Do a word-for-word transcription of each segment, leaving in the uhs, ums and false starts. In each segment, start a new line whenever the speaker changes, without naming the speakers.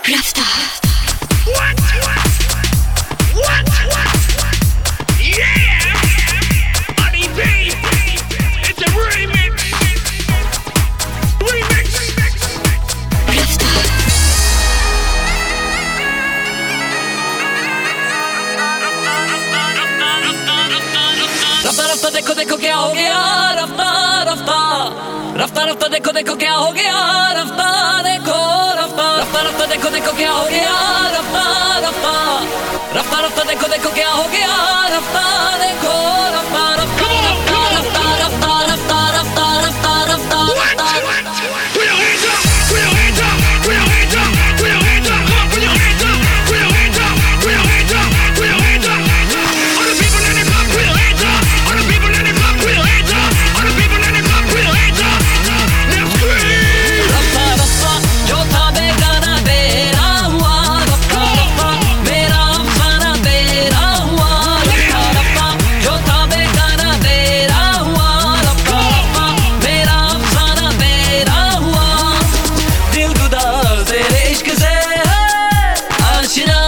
Rafta.
What? What? Yeah! Honey B, it's a remix. Remix.
Rafta.
रफ्ता रफ्ता देखो देखो क्या हो गया रफ्ता रफ्ता रफ्ता रफ्ता देखो देखो क्या हो गया रफ्ता देखो रफ्ता रफ्ता रफ्ता देखो देखो क्या हो गया रफ्ता रफ्ता रफ्ता रफ्ता देखो देखो क्या हो गया रफ्ता देखो रफ्ता रफ्ता रफ्ता रफ्ता रफ्ता रफ्ता रफ्ता रफ्ता रफ्ता
Put your hands up! Put your hands up! Put your hands up! Put your hands up! Come on, put your hands up! Put your hands up! Put your hands up! Put your hands up! All the people in the club, put your hands up! All the people in the club, put your hands up! All the people in the club, put your hands up! Now scream!
रफ्ता रफ्ता जो था बेगाना तेरा हुआ रफ्ता रफ्ता मेरा अफसाना तेरा हुआ रफ्ता रफ्ता जो था बेगाना तेरा हुआ रफ्ता रफ्ता मेरा अफसाना तेरा हुआ दिल गुदार तेरे इश्क से है आशिना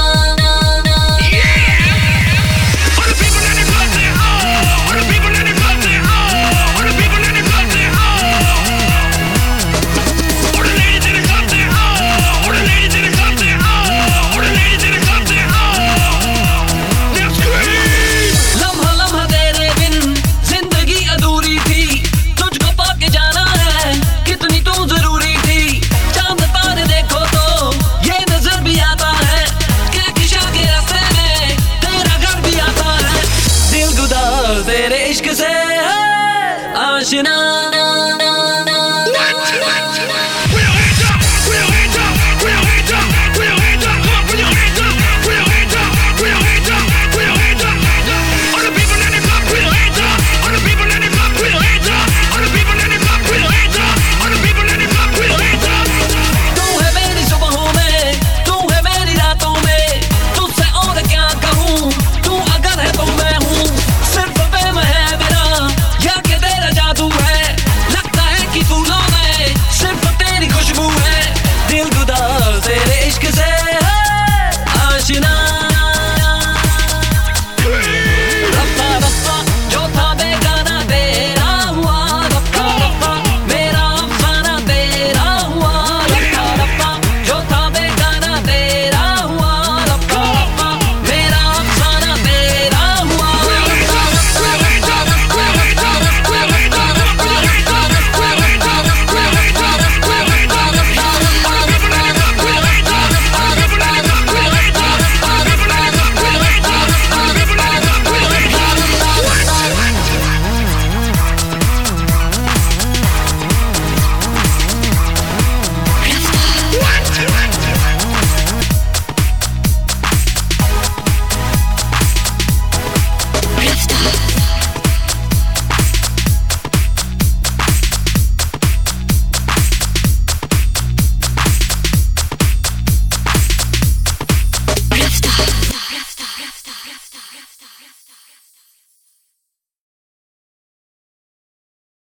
All the people in the club say oh! All the people in the club say oh! All the people in the club say oh! All the ladies in the club say oh! All the ladies in the club say oh! All the ladies in the club say oh! Now scream!
लम्हा लम्हा तेरे बिन जिंदगी अधूरी थी तुझको पाके जाना है कितनी तू जरूरी थी चांद तारे देखो तो ये नजर भी आता है कि किशा के रास्ते में तेरा घर भी आता है दिल गुदार तेरे इश्क से है आशिना